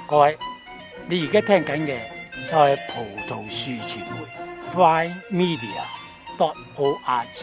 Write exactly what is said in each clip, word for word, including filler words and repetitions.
各位，你而家聽緊嘅就係葡萄樹傳媒 prime media dot org。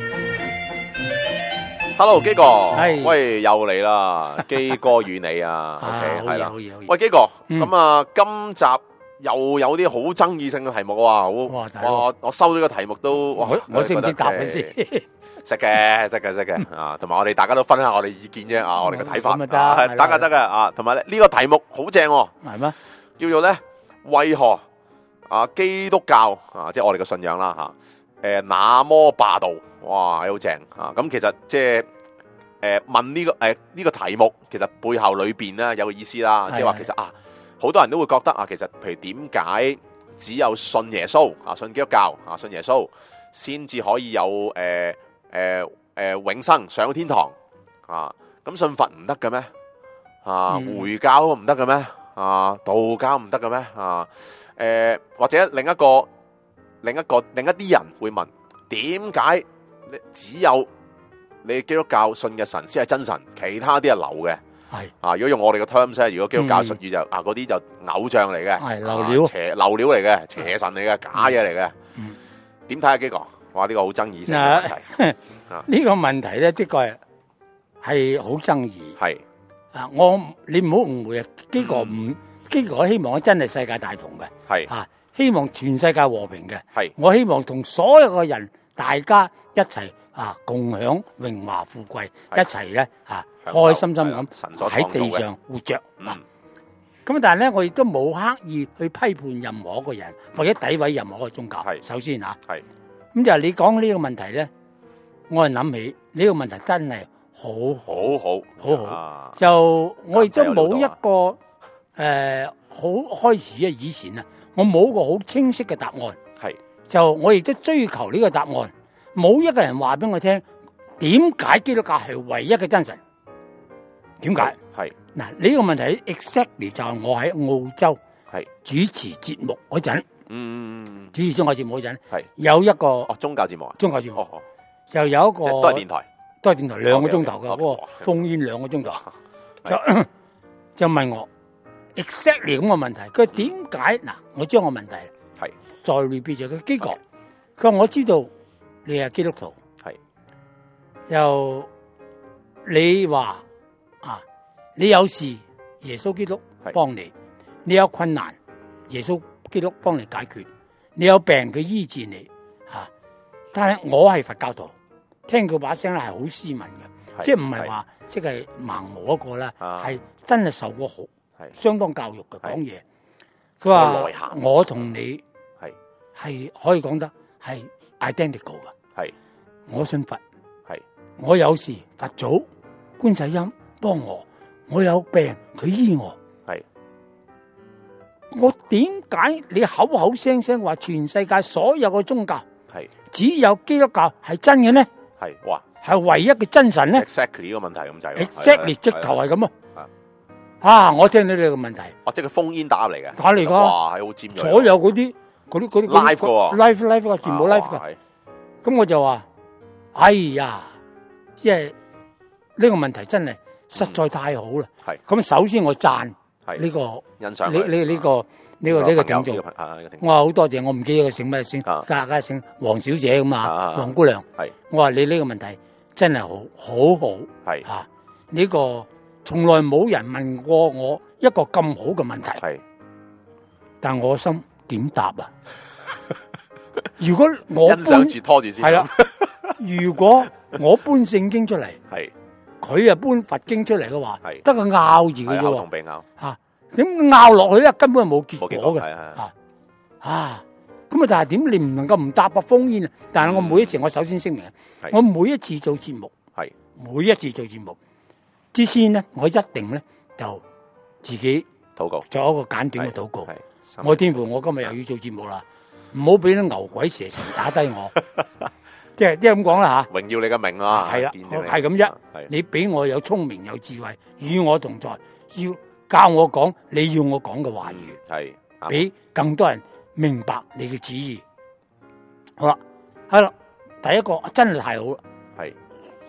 Hello， 基哥， 係喂，又嚟啦，基哥與你啊，OK， 係啦， 好嘢好嘢。 喂，基哥， 嗯咁啊，今集又有啲好爭議性嘅題目啊，好， 哇大佬哇，我收咗個題目都，哇我我識唔識答佢覺得先？ 識嘅，識嘅，識嘅啊，同埋我哋大家都分享下我哋意見啫，啊，我哋嘅睇法， 咁咪得啊係啦得嘅得嘅啊，同埋咧呢個題目好正喎， 係咩？ 叫做咧為何啊基督教啊，即係我哋嘅信仰啦嚇，誒那麼霸道，哇，好正啊！咁其實即係誒問呢個誒呢個題目，其實背後裏邊咧有個意思啦，即係話其實啊，好多人都會覺得啊，其實譬如點解只有信耶穌啊，信基督教啊，信耶穌先至可以有誒誒誒永生上天堂啊？咁信佛唔得嘅咩？啊， 嗯回教唔得嘅咩？啊，道教唔得嘅咩？啊，誒、呃、或者另一個另一個另一啲人會問，點解你只有你基督教信嘅神先係真神，其他啲係流嘅？ 係啊，如果用我哋嘅 terms 咧，如果基督教術語就、嗯、啊嗰啲就偶像嚟嘅， 係流料、 啊、邪流料嚟嘅，邪神嚟嘅，假嘢嚟嘅。點睇啊，基哥？哇，呢、這個好爭議性嘅問題。呢、 啊這個問題咧，的確係係好爭議。 係。 啊！我你唔好誤會啊！基哥唔基哥希望真係世界大同嘅， 係啊，希望全世界和平嘅， 係我希望同所有嘅人大家一齊啊共享榮華富貴，一齊咧啊開心心咁喺地上活着。 嗯， 咁但係咧，我亦都冇刻意去批判任何一個人或者詆毀任何一個宗教。 係首先嚇， 係咁就係你講呢個問題咧，我係諗起呢個問題真係。好好好好好， 啊、 就我亦都冇一個誒好、呃、開始啊！以前啊，我冇個好清晰嘅答案， 係就我亦都追求呢個答案。冇一個人話俾我聽，點解基督教係唯一嘅真神？點解？ 係嗱呢個問題 exactly 就係我喺澳洲係主持節目嗰陣， 嗯， 主持宗教節目嗰陣， 係有一個哦宗教節目啊， 宗教節目， 哦哦， 就有一個都係電台。 都係電台兩個鐘頭嘅嗰個烽煙兩個鐘頭，就就問我 exactly 咁嘅問題。佢點解嗱？我將個問題係再 repeat 咗佢基哥。佢話我知道你係基督徒，係又你話啊，你有事耶穌基督幫你，你有困難耶穌基督幫你解決，你有病佢醫治你嚇。但係我係佛教徒。聽佢把聲咧係好斯文嘅，即係唔係話即係盲毛一個啦，係真係受過好相當教育嘅講嘢。佢話我同你係係可以講得係 identical 嘅，係我信佛，係我有事佛祖觀世音幫我，我有病佢醫我，係我點解你口口聲聲話全世界所有嘅宗教係只有基督教係真嘅呢？係哇，係唯一嘅真神咧 ？Exactly 呢個問題咁就係 ，exactly 直頭係咁啊！啊，我聽到你個問題， 哦，即係佢烽煙打入嚟嘅， 打嚟噶， 哇，係好尖銳。 所有嗰啲嗰啲嗰啲 live 嘅 live live 嘅全部 live 嘅，咁我就話，哎呀，即係呢個問題真係實在太好啦！係咁，首先我讚呢個欣賞呢呢呢個。呢、這個呢、這個聽眾，我話好多謝，我唔記得佢姓咩姓，家家姓黃小姐咁啊，黃姑娘。係我話你呢個問題真係好好好，係啊呢、這個從來冇人問過我一個咁好嘅問題。係，但我心點答啊？如果我欣賞住拖住先， 係啦。如果我搬聖經出嚟，係佢啊搬佛經出嚟嘅話，係得個拗字嘅啫喎， 口同鼻拗嚇。點拗落去咧，根本係冇結果嘅。啊啊，咁啊，但係點你唔能夠唔搭個烽煙啊？但係我每一次，我首先聲明，我每一次做節目，係每一次做節目之先咧，我一定咧就自己禱告， 做一個簡短嘅禱告。我天父，我今日又要做節目啦，唔好俾啲牛鬼蛇神打低我。即係即係咁講啦嚇。 榮耀你嘅名啊！ 係啦，係咁啫。你俾我有聰明有智慧，與我同在，要。教我講你要我講嘅話語，係俾更多人明白你嘅旨意。好啦，係啦，第一個真係太好啦，係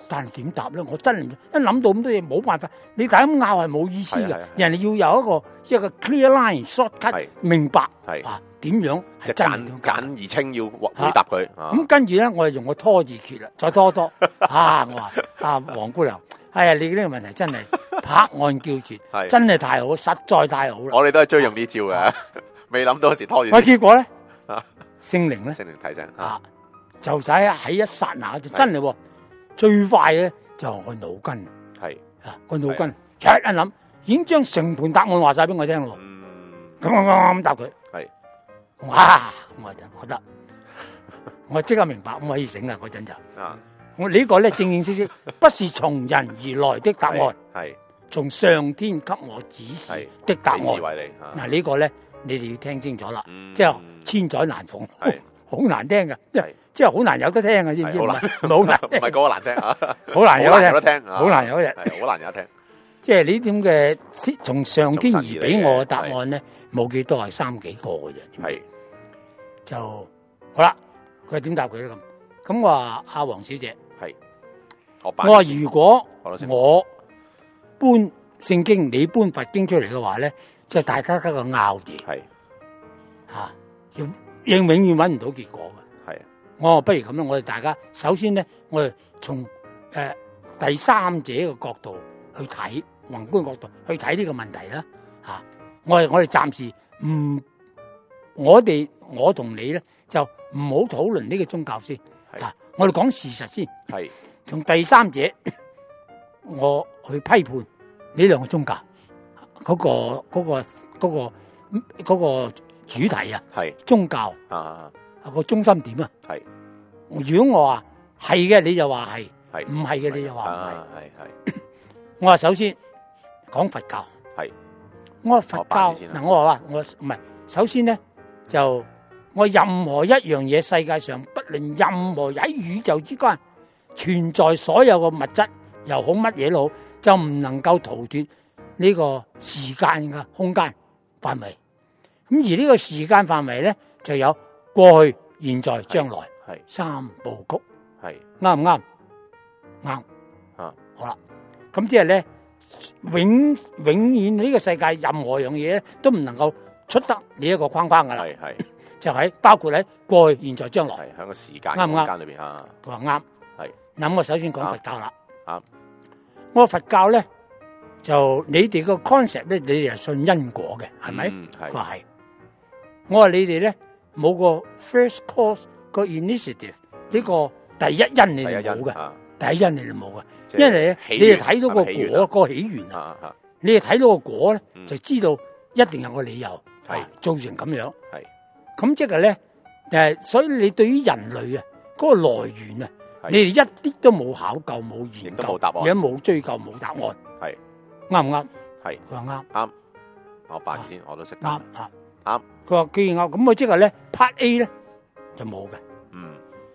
但係點答咧？我真係唔一諗到咁多嘢，冇辦法。你大家咁拗係冇意思嘅，人哋要有一個一個 clear line shortcut，明白啊點樣係真簡簡而清要回答佢。 咁跟住咧，我就用個拖字訣啦，再拖拖啊！我話啊，黃姑娘，係啊，你呢個問題真係拍案叫絕，真係太好，實在太好啦！ 我哋都係追用呢招嘅，未諗到時拖住。 喂，結果咧，聖靈咧， 聖靈提醒啊，就使喺一剎那就真係喎，最快嘅就係個腦筋， 係啊個腦筋，一一諗已經將成盤答案話晒俾我聽咯。咁我啱啱答佢，係哇，我就覺得我即刻明白，我可以醒啦嗰陣就。我呢個咧正正式式，不是從人而來的答案，係從上天給我指示的答案。嗱呢個咧，你哋要聽清楚啦，即係千載難逢，好難聽嘅，即係即係好難有得聽嘅，知唔知？唔係好難， 唔係嗰個難聽啊， 好難有得聽， 好難有得聽，好難有得聽。即係呢點嘅從上天而俾我嘅答案咧，冇幾多係三幾個嘅啫。係就好啦，佢點答佢咧咁？咁我話阿黃小姐。係，我話如果我搬聖經，你搬佛經出嚟嘅話咧，即係大家得個拗字，係吓，永永遠揾唔到結果嘅。係，我話不如咁樣，我哋大家首先咧，我哋從誒第三者嘅角度去睇，宏觀角度去睇呢個問題啦。吓，我哋我哋暫時唔，我哋我同你咧就唔好討論呢個宗教先。啊！我哋講事實先，係從第三者，我去批判呢兩個宗教嗰個嗰個嗰個嗰個主題啊，係宗教啊個中心點啊，係。如果我話係嘅，你就話係；係唔係嘅，你就話唔係。係係。我話首先講佛教，係。我話佛教嗱，我話我唔係首先咧就。我任何一樣嘢，世界上不論任何喺宇宙之間存在所有嘅物質又好乜嘢都好，就唔能夠逃脫呢個時間嘅空間範圍。咁而呢個時間範圍咧，就有過去、現在、將來，係三部曲，係啱唔啱？啱啊！好啦，咁即係咧，永永遠呢個世界任何樣嘢都唔能夠出得呢一個框框噶啦。係係。就喺包括喺過去、現在、將來，係喺個時間空間裏邊啊。佢話啱，係。咁我首先講佛教啦。啊，我佛教咧就你哋個 concept 咧，你哋係信因果嘅，係咪？佢話係。我話你哋咧冇個 first cause 個 initiative 呢個第一因你哋冇嘅，第一因你哋冇嘅，因為咧你哋睇到個果個起源啊，你哋睇到個果咧就知道一定有個理由係造成咁樣。係。咁即係咧，誒，所以你對於人類啊，嗰個來源啊，你哋一啲都冇考究、冇研究，冇答案，而家冇追究、冇答案，係啱唔啱？係佢話啱，啱。我八二先，我都識啱啊，啱。佢話既然啱，咁我即係咧 part A 咧就冇嘅，嗯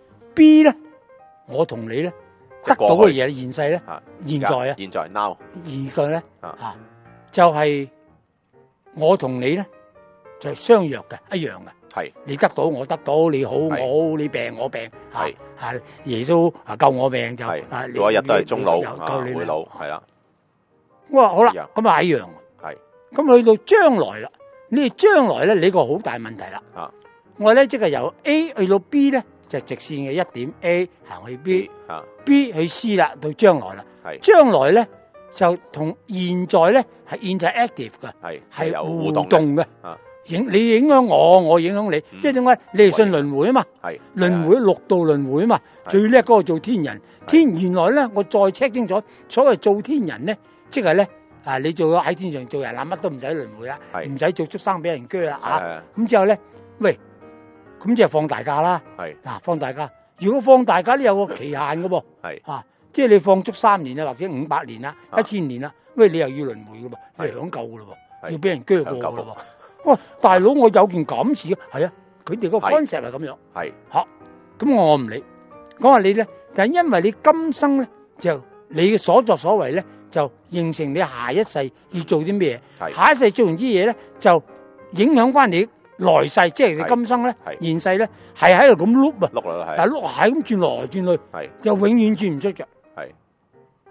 B 咧，我同你咧得到嘅嘢，現世咧，現在啊，現在 now，現在咧啊，就係我同你咧就係相約嘅，一樣嘅。係你得到我得到，你好我好，你病我病，係係耶穌啊救我命就啊，每一日都係終老啊會老係啦。我話好啦，咁啊一樣，係咁去到將來啦，你哋將來咧，你個好大問題啦。啊，我話咧即係由 A 去到 B 咧，就直線嘅一點 A 行去 B，啊 B 去 C 啦，到將來啦。係將來咧就同現在咧係 interactive 嘅，係係有互動嘅。啊。影你影響我，我影響你，即係點解？你係信輪迴啊嘛，係輪迴六道輪迴啊嘛，最叻嗰個做天人。天原來咧，我再 check 清楚，所謂做天人咧，即係咧啊，你做咗喺天上做人啦，乜都唔使輪迴啦，唔使做畜生俾人鋸啦啊！咁之後咧，喂，咁即係放大假啦，係嗱放大假。如果放大假都有個期限嘅噃，係啊，即係你放足三年啊，或者五百年啦、一千年啦，喂，你又要輪迴嘅噃，你享夠嘅咯喎，要俾人鋸過嘅咯喎。哇！大佬，我有件咁事，係啊，佢哋個 concept 係咁樣，係嚇，咁我唔理。講話你咧，就係因為你今生咧，就你嘅所作所為咧，就形成你下一世要做啲咩嘢。下一世做完啲嘢咧，就影響翻你來世，即係你今生咧、現世咧，係喺度咁碌啊，碌啊，係，但係碌係咁轉來轉去，係又永遠轉唔出嘅。係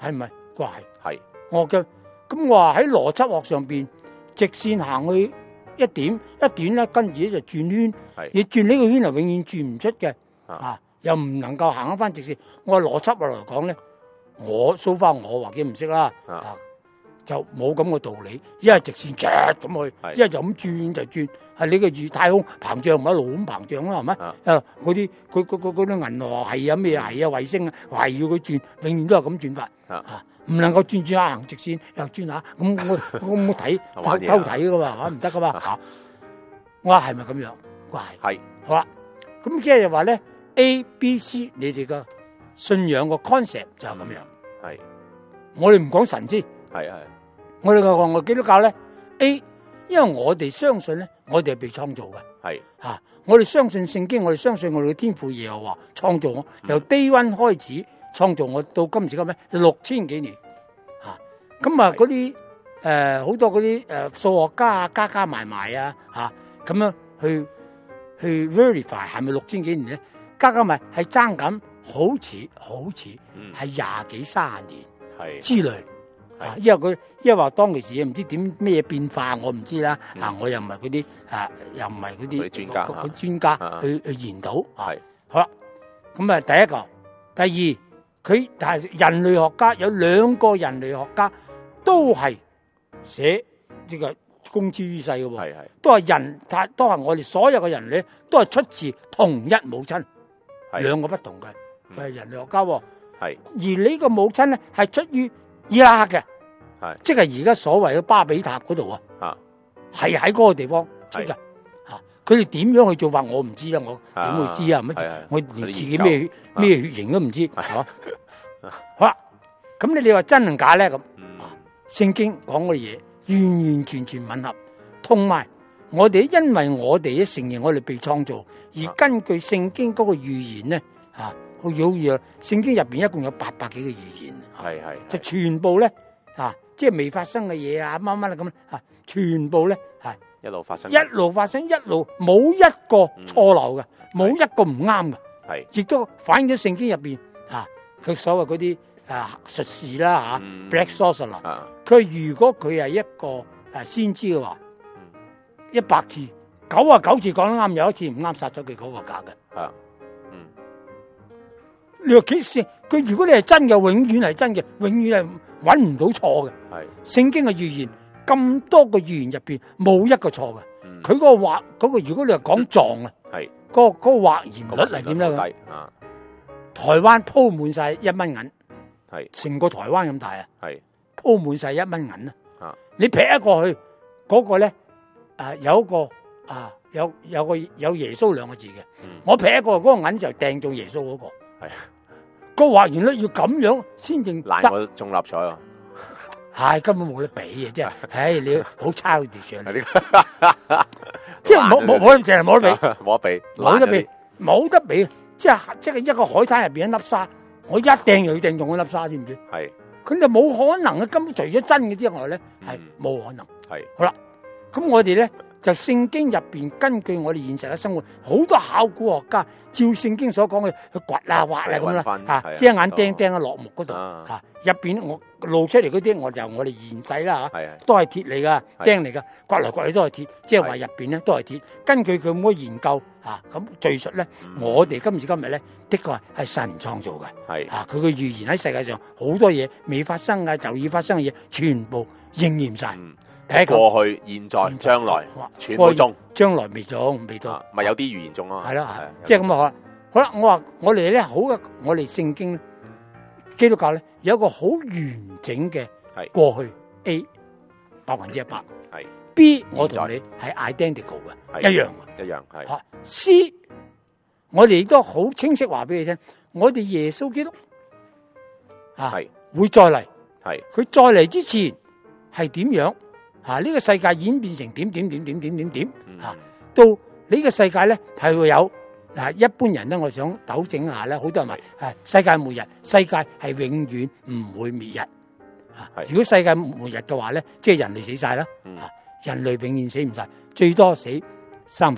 係咪？佢話係。 係。 我嘅咁我話喺邏輯學上邊，直線行去一點一點咧，跟住咧就轉圈，你轉呢個圈係永遠轉唔出嘅，啊，又唔能夠行翻直線。我話邏輯學嚟講咧，我 so far我或者唔識啦，啊，就冇咁嘅道理。一係直線唰咁去，一係就咁轉就轉。係你個宇太空膨脹唔一路咁膨脹啦，係咪？啊，嗰啲佢嗰嗰嗰啲銀河系啊咩系啊衛星啊，係要佢轉，永遠都係咁轉法啊。唔能夠轉轉下行直線又轉下，咁我我我睇偷偷睇噶嘛，唔得噶嘛嚇。我話係咪咁樣？我話係。係。好啦，咁即係話咧 A、B、C 你哋嘅信仰個 concept 就係咁樣。係。我哋唔講神先。係係。我哋個我基督教咧 A，因為我哋相信咧，我哋係被創造嘅。係。嚇，我哋相信聖經，我哋相信我哋嘅天父耶和華創造我，由 day one 開始。創造我到今時今日六千幾年，嚇咁啊！嗰啲誒好多嗰啲誒數學家啊，加加埋埋啊，嚇咁樣去去 verify 係咪六千幾年咧？加加埋係爭緊，好似好似係廿幾三十年係之類啊！因為佢因為話當其時唔知點咩變化，我唔知啦嚇，我又唔係嗰啲啊，又唔係嗰啲專家嗰專家去去研討係好啦。咁啊，第一個，第二。佢但係人類學家有兩個人類學家都係寫呢個公之於世嘅喎，係係都係人，都係我哋所有嘅人類都係出自同一母親，兩個不同嘅佢係人類學家，係而呢個母親咧係出於伊拉克嘅，係即係而家所謂嘅巴比塔嗰度啊，係喺嗰個地方出嘅。佢哋點樣去做法我唔知啦，我點會知啊？乜我連自己咩咩血型都唔知，係嘛？好啦，咁你哋話真定假咧？咁啊，聖經講嘅嘢完完全全吻合，同埋我哋因為我哋一承認我哋被創造，而根據聖經嗰個預言咧，啊，好似好似啊，聖經入邊一共有八百幾個預言，係係就全部咧啊，即係未發生嘅嘢啊，乜乜啦咁啊，全部咧係。一路發生，一路發生，一路冇一個錯漏嘅，冇、嗯、一個唔啱嘅，係，亦都反映咗聖經入邊啊，佢所謂嗰啲啊術士啦吓、嗯、，Black Sorcerer 啦，佢如果佢係一個誒、啊、先知嘅話，一、嗯、百次九啊九次講得啱，有一次唔啱，殺咗佢嗰個假嘅，係，嗯，你話其實佢如果你係真嘅，永遠係真嘅，永遠係揾唔到錯嘅，係，聖經嘅預言。咁多個預言入邊冇一個錯嘅，佢嗰個畫嗰個如果你係講撞啊，係嗰個嗰個畫言率係點咧？啊，台灣鋪滿晒一蚊銀，係成個台灣咁大啊，係鋪滿晒一蚊銀啊，啊，你劈一過去嗰個咧，啊有一個啊有有個有耶穌兩個字嘅，我劈一過嗰個銀就掟到耶穌嗰個，係個畫言率要咁樣先正得，我中立彩啊！係根本冇得比嘅，即係，唉，你好差嘅上嚟，即係冇冇冇淨係冇得比，冇得比，冇得比，冇得比，即係即係一個海灘入邊一粒沙，我一掟又要掟中嗰粒沙，知唔知？係，佢就冇可能嘅，根本除咗真嘅之外咧，係冇可能。係，好啦，咁我哋咧就聖經入邊根據我哋現實嘅生活，好多考古學家照聖經所講嘅去掘啊挖啊咁啦，吓遮眼釘釘喺落木嗰度，吓入邊我。露出嚟嗰啲，我就我哋現世啦嚇，都係鐵嚟噶，釘嚟噶，掘嚟掘去都係鐵，即係話入邊咧都係鐵。根據佢咁嘅研究嚇，咁敘述咧，我哋今時今日咧，的確係係神創造嘅，係嚇佢嘅預言喺世界上好多嘢未發生嘅，就要發生嘅嘢，全部應驗晒。睇過去、現在、將來，全部中，將來未中，未到，咪有啲預言中咯。係咯，係，即係咁啊！好啦，我話我哋咧好嘅，我哋聖經基督教咧。有一個好完整嘅過去 A 百分之一百，係 B 我同你係 identical 嘅，一樣嘅，一樣係。嚇 C 我哋亦都好清晰話俾你聽，我哋耶穌基督啊係會再嚟，係佢再嚟之前係點樣啊？呢個世界演變成點點點點點點點啊？到呢個世界咧係會有。嗱，一般人咧，我想糾正下咧，好多人話係世界末日，世界係永遠唔會滅日。啊，如果世界末日嘅話咧，即係人類死晒啦。啊，人類永遠死唔晒，最多死三分一。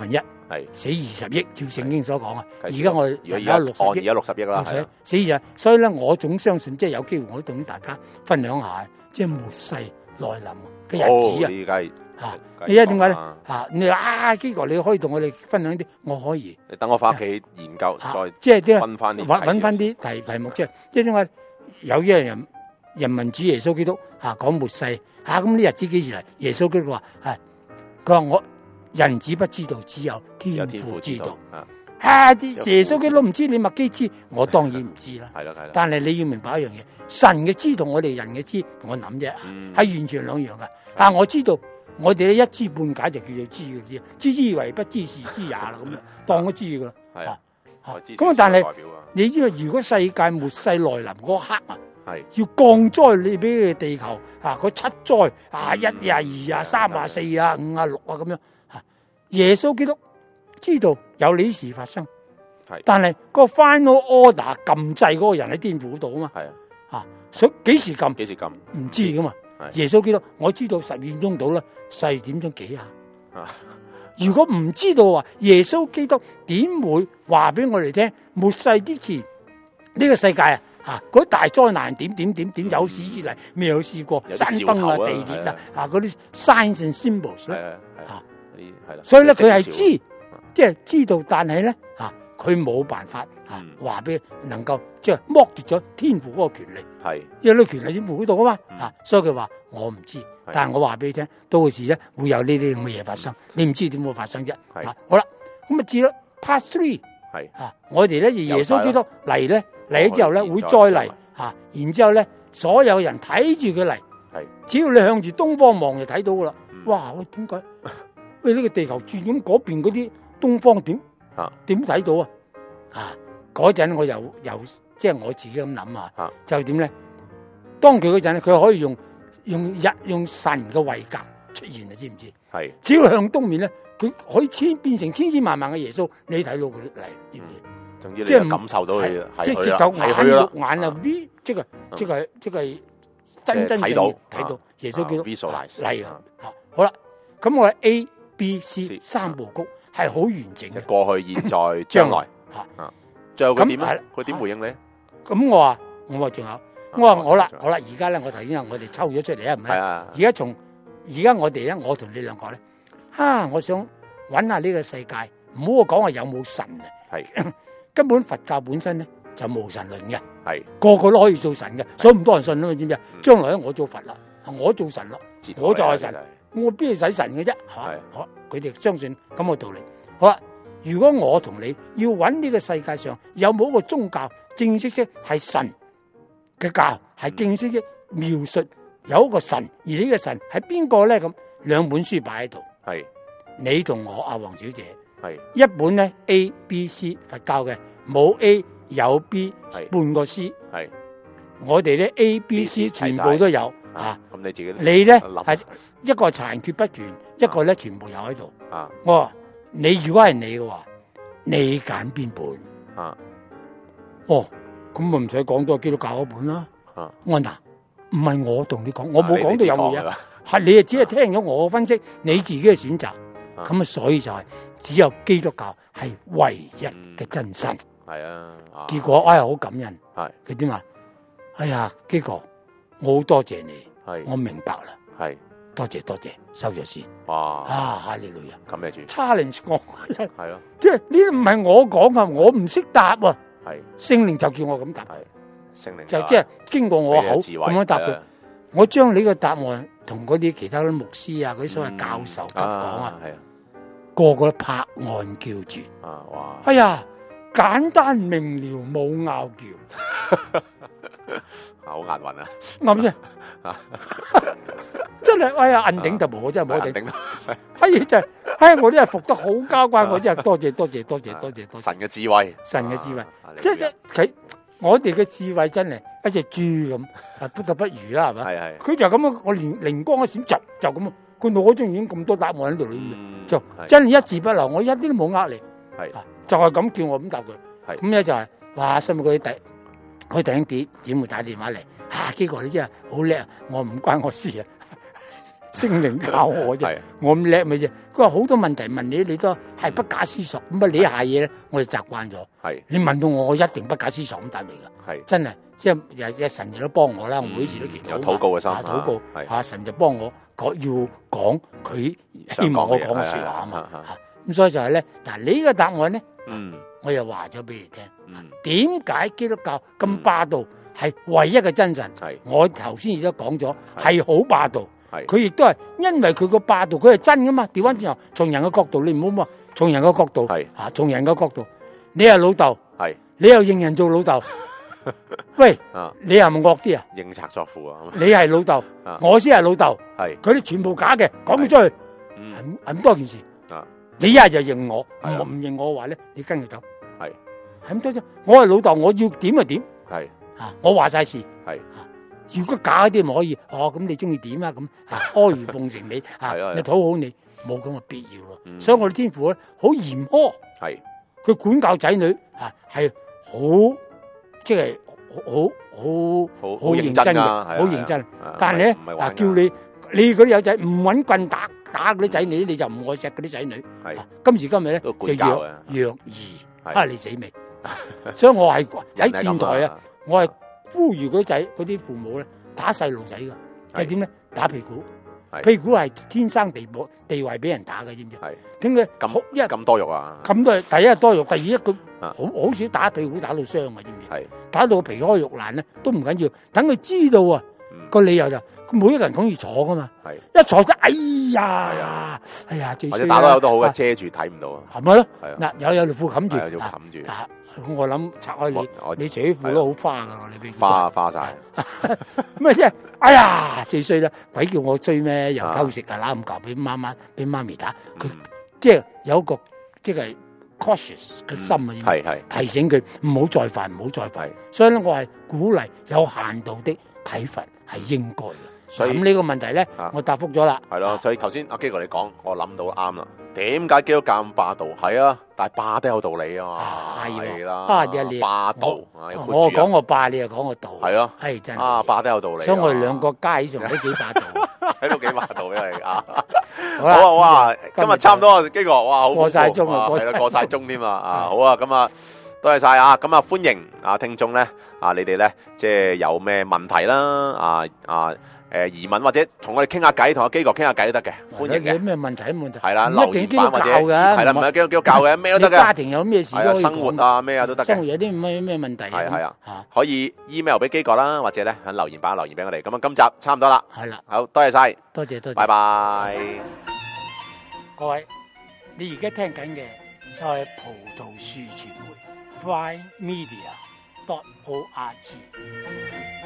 係死二十億，照聖經所講啊。而係家我如果而而家家六十億， 按而家六十億啦，係啊死二十，所以咧我總相信，即係有機會我都同大家分享下，即係末世來臨嘅日子啊。 呢家嚇，你而家點解咧？嚇，你話啊，基哥，你可以同我哋分享啲，我可以。 你等我翻屋企研究， 啊再即係啲揾翻啲揾揾翻啲題題目，即係即係點解有一樣人人民主耶穌基督嚇講末世嚇，咁呢日子幾時嚟？耶穌基督話係，佢話我人子不知道，只有天父知道。啊！啲耶穌基督唔知，你麥基知，我當然唔知啦。 係啦係啦。 但係你要明白一樣嘢，神嘅知同我哋人嘅知，我諗啫，係、 嗯、 完全兩樣噶。啊，我知道我哋咧一知半解就叫做知嘅知，知之以為不知是知也啦，咁樣當我知噶啦。係啊，咁啊，但係你知道，如果世界末世來臨嗰刻啊，係要降災你俾佢地球啊，嗰七災啊，一啊二啊三啊四啊五啊六啊咁樣啊，耶穌基督知道有呢事發生，係，但係個 final order 撳掣嗰個人喺天父嗰度啊嘛，係啊，啊，所以幾時撳？幾時撳？唔知噶嘛。耶穌基督，我知道十二點鐘到啦，十二點鐘幾啊？啊，如果唔知道話，耶穌基督點會話俾我哋聽？末世之前呢、這個世界啊，吓嗰啲大災難點點點點有史以嚟未有試過，山崩啊、地裂啊，啊嗰啲 signs and symbols 咧，啊，係啦，所以咧佢係知，即係知道，但係咧吓佢冇辦法吓話俾能夠即係剝奪咗天父嗰個權利，係因為呢個權利天父嗰度啊嘛，吓，所以佢話我唔知，但係我話俾你聽，到時咧會有呢啲咁嘅嘢發生，你唔知點會發生啫，係好啦，咁啊至咗 part three 係啊，我哋咧耶穌基督嚟咧嚟咗之後咧會再嚟吓，然之後咧所有人睇住佢嚟，係只要你向住東方望就睇到噶啦，哇喂點解？喂呢個地球轉咁嗰邊嗰啲東方點啊點睇到啊？啊嗰陣我又又即係我自己咁諗啊，就點咧？當佢嗰陣咧，佢可以用用日用神嘅位格出現，你知唔知？係只要向東面咧，佢可以千變成千千萬萬嘅耶穌，你睇到佢嚟，知唔知？總之即係感受到佢，即係直頭眼肉眼啊 V，即係即係即係真真正正睇到耶穌基督嚟啊！好啦，咁我 A B C 三部曲係好完整嘅， 過去、現在、將來嚇。最後佢點咧？佢點回應你？ 咁我話我話仲有，我話好啦，好啦，而家咧我頭先我哋抽咗出嚟啊，唔係？而家從而家我哋咧，我同你兩個咧，啊，我想揾下呢個世界，唔好我講話有冇神啊？係根本佛教本身咧就無神論嘅，係個個都可以做神嘅，所以咁多人信啊嘛，知唔知啊？將來咧我做佛啦，我做神啦，我就係神，我邊度使神嘅啫？係好，佢哋相信咁個道理。好啦。如果我同你要揾呢個世界上有冇一個宗教正式式係神嘅教，係正式式描述有一個神，而呢個神係邊個咧？咁兩本書擺喺度，係你同我阿黃小姐，係一本咧 A B C 佛教嘅，冇 A 有 B 半個 C， 係我哋咧 A B C 全部都有啊。咁你自己你咧係一個殘缺不全，一個咧全部有喺度啊。我話你如果係你嘅話，你揀邊本啊？哦，咁咪唔使講多基督教嗰本啦。啊，我話嗱，唔係我同你講，我冇講到有冇嘢，係你啊，只係聽咗我分析，你自己嘅選擇。咁啊，所以就係只有基督教係唯一嘅真神。係啊，結果哎呀好感恩。係佢點話？哎呀，基哥，我好多謝你。係，我明白啦。係。多謝多謝，收咗先。哇！啊，哈利路亞，咁咩主 challenge 我係咯，即係呢唔係我講啊，我唔識答啊。係聖靈就叫我咁答，係聖靈就即係經過我口咁樣答佢。我將你個答案同嗰啲其他啲牧師啊，嗰啲所謂教授咁講啊，係啊，個個都拍案叫絕啊！哇！哎呀，簡單明了，冇拗撬， 好眼暈啊！ 啱啫。真係哎呀，硬頂就冇，我真係冇得頂。哎呀，真係，哎，我都係服得好交關，我真係多謝多謝多謝多謝多謝。神嘅智慧，神嘅智慧，即係佢，我哋嘅智慧真係一隻豬咁，啊不得不如啦，係咪？係係。佢就咁樣，我連靈光一閃，就就咁啊！個腦中已經咁多答案喺度，就真係一字不漏，我一啲都冇呃你。係，就係咁叫我咁答佢。係，咁咧就係，哇！新聞嗰啲弟，佢弟兄姊妹打電話嚟。啊！基哥你真係好叻，我唔關我事啊！ 聖靈教我啫，我咁叻咪啫。佢話好多問題問你，你都係不假思索。咁啊，你下嘢咧，我哋習慣咗。 係你問到我，我一定不假思索咁答你噶。係真係，即係日日神亦都幫我啦。我每次都祈禱， 有禱告嘅心， 禱告啊，神就幫我講要講佢希望我講嘅説話啊嘛。咁所以就係咧，嗱，你呢個答案咧，我又話咗俾你聽。點解基督教咁霸道？係唯一嘅真神。我頭先亦都講咗，係好霸道。佢亦都係因為佢個霸道，佢係真噶嘛。調翻轉頭，從人嘅角度，你唔好話從人嘅角度，啊，從人嘅角度，你係老豆，你又認人做老豆，喂，你係咪惡啲啊？ 認賊作父啊！ 你係老豆，我先係老豆，佢哋全部假嘅，講佢出去，係咁多件事。你一係就認我，我唔認我嘅話咧，你跟佢走，係咁多啫。我係老豆，我要點就點，係啊，我話晒事，係。如果假啲咪可以，哦咁你中意點啊咁啊，阿諛奉承你啊，你討好你，冇咁嘅必要咯。所以我哋天父咧好嚴苛，係佢管教仔女啊，係好即係好好好認真嘅，好認真。但係咧啊，叫你你嗰啲友仔唔揾棍打打嗰啲仔女，你就唔愛錫嗰啲仔女。係今時今日咧就弱弱兒，啊你死未？所以我係喺電台啊，我係。呼籲嗰仔嗰啲父母咧打細路仔噶，係點咧？打屁股，屁股係天生地位地位俾人打嘅，知唔知？係點解咁？因為咁多肉啊！咁多，第一係多肉，第二一個好好少打屁股打到傷嘅，知唔知？係打到皮開肉爛咧都唔緊要，等佢知道啊個理由就，每一個人講要坐噶嘛，係一坐就哎呀，哎呀最衰啦！或者打到有都好嘅，遮住睇唔到啊，係咪咯？嗱，有有條褲冚住，要冚住。我諗拆開你，你除啲褲都好花噶，你俾花花晒。咩啫？哎呀，最衰啦！鬼叫我追咩？又偷食啊，攬咁嚿俾媽媽俾媽咪打。佢即係有一個即係 cautious 嘅心啊，係係提醒佢唔好再犯，唔好再犯。所以咧，我係鼓勵有限度的體罰係應該嘅。所以咁呢個問題咧，我答覆咗啦。係咯，所以頭先阿基哥你講，我諗到啱啦。點解基督教咁霸道？係啊，但係霸都有道理啊嘛。係啦，啊你霸道，我講我霸，你又講我道。係咯，係真啊，霸都有道理。所以我哋兩個加起上都幾霸道，喺度幾霸道俾我哋啊。好啊，哇，今日差唔多，基哥，哇，好過晒鐘啊，係啦，過晒鐘添啊。啊，好啊，咁啊，多謝晒啊，咁啊，歡迎啊，聽眾咧，啊，你哋咧，即係有咩問題啦，啊啊。誒疑問或者同我哋傾下偈，同阿基哥傾下偈都得嘅，歡迎嘅。有咩問題都冇問題。係啦，留言板或者係啦，唔係基督教嘅咩都得嘅。家庭有咩事都可以講。生活啊咩啊都得嘅。生活有啲咩咩問題。係係啊，可以 email 俾基哥啦，或者咧喺留言板留言俾我哋。咁啊，今集差唔多啦。係啦，好多謝晒，多謝多謝，拜拜。各位，你而家聽緊嘅就係葡萄樹傳媒 Prime Media dot O R G。